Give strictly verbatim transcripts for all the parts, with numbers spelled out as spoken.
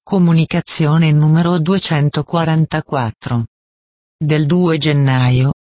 Comunicazione numero duecentoquarantaquattro. Del due gennaio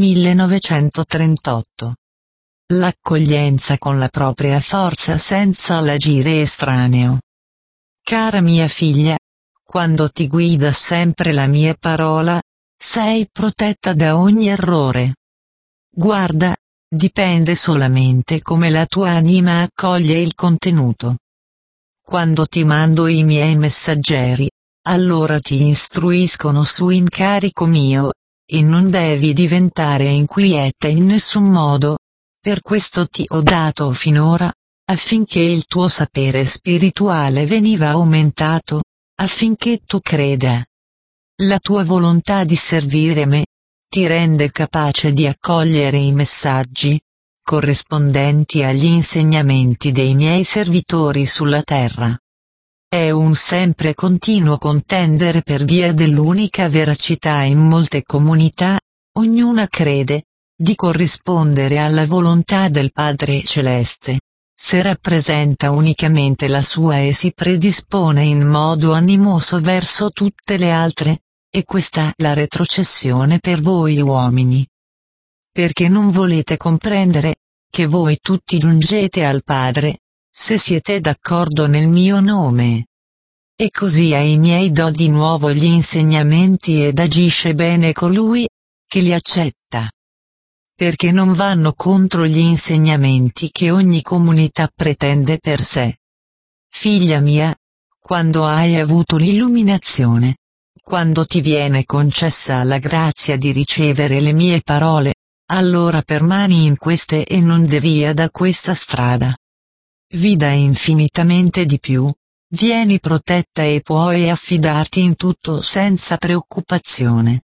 millenovecentotrentotto. L'accoglienza con la propria forza senza l'agire estraneo. Cara mia figlia, quando ti guida sempre la mia parola, sei protetta da ogni errore. Guarda, dipende solamente come la tua anima accoglie il contenuto. Quando ti mando i miei messaggeri, allora ti istruiscono su incarico mio, e non devi diventare inquieta in nessun modo. Per questo ti ho dato finora, affinché il tuo sapere spirituale veniva aumentato, affinché tu creda. La tua volontà di servire me ti rende capace di accogliere i messaggi corrispondenti agli insegnamenti dei miei servitori sulla terra. È un sempre continuo contendere per via dell'unica veracità in molte comunità, ognuna crede di corrispondere alla volontà del Padre Celeste, se rappresenta unicamente la sua e si predispone in modo animoso verso tutte le altre, e questa è la retrocessione per voi uomini. Perché non volete comprendere che voi tutti giungete al Padre, se siete d'accordo nel mio nome. E così ai miei do di nuovo gli insegnamenti ed agisce bene colui che li accetta. Perché non vanno contro gli insegnamenti che ogni comunità pretende per sé. Figlia mia, quando hai avuto l'illuminazione, quando ti viene concessa la grazia di ricevere le mie parole, allora permani in queste e non devia da questa strada. Vida infinitamente di più, vieni protetta e puoi affidarti in tutto senza preoccupazione.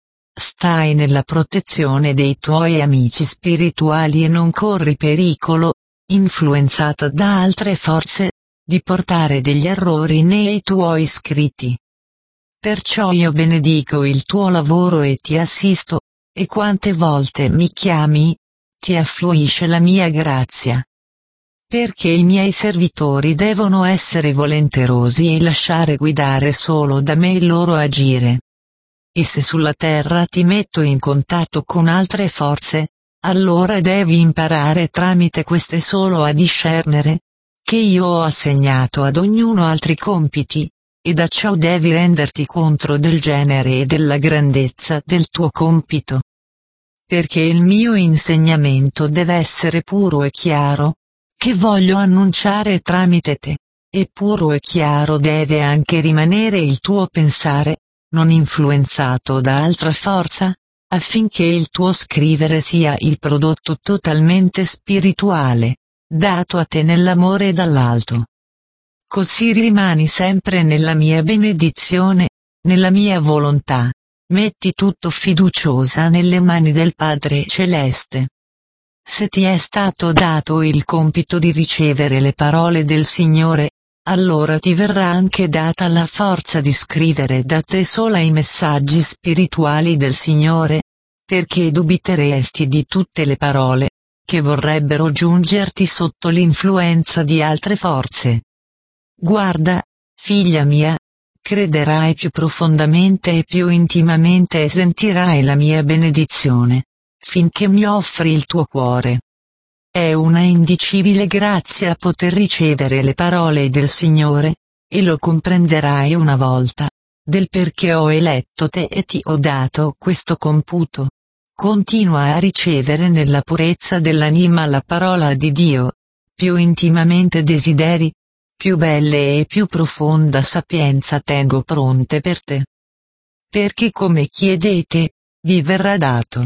Stai nella protezione dei tuoi amici spirituali e non corri pericolo, influenzata da altre forze, di portare degli errori nei tuoi scritti. Perciò io benedico il tuo lavoro e ti assisto, e quante volte mi chiami, ti affluisce la mia grazia. Perché i miei servitori devono essere volenterosi e lasciare guidare solo da me il loro agire. E se sulla terra ti metto in contatto con altre forze, allora devi imparare tramite queste solo a discernere che io ho assegnato ad ognuno altri compiti, e da ciò devi renderti conto del genere e della grandezza del tuo compito. Perché il mio insegnamento deve essere puro e chiaro, che voglio annunciare tramite te, e puro e chiaro deve anche rimanere il tuo pensare, non influenzato da altra forza, affinché il tuo scrivere sia il prodotto totalmente spirituale, dato a te nell'amore dall'alto. Così rimani sempre nella mia benedizione, nella mia volontà, metti tutto fiduciosa nelle mani del Padre Celeste. Se ti è stato dato il compito di ricevere le parole del Signore, allora ti verrà anche data la forza di scrivere da te sola i messaggi spirituali del Signore, perché dubiteresti di tutte le parole che vorrebbero giungerti sotto l'influenza di altre forze. Guarda, figlia mia, crederai più profondamente e più intimamente e sentirai la mia benedizione, finché mi offri il tuo cuore. È una indicibile grazia poter ricevere le parole del Signore, e lo comprenderai una volta, del perché ho eletto te e ti ho dato questo computo. Continua a ricevere nella purezza dell'anima la parola di Dio, più intimamente desideri, più belle e più profonda sapienza tengo pronte per te. Perché come chiedete, vi verrà dato.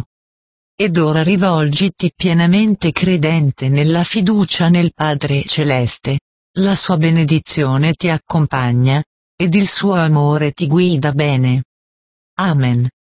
Ed ora rivolgiti pienamente credente nella fiducia nel Padre Celeste, la sua benedizione ti accompagna, ed il suo amore ti guida bene. Amen.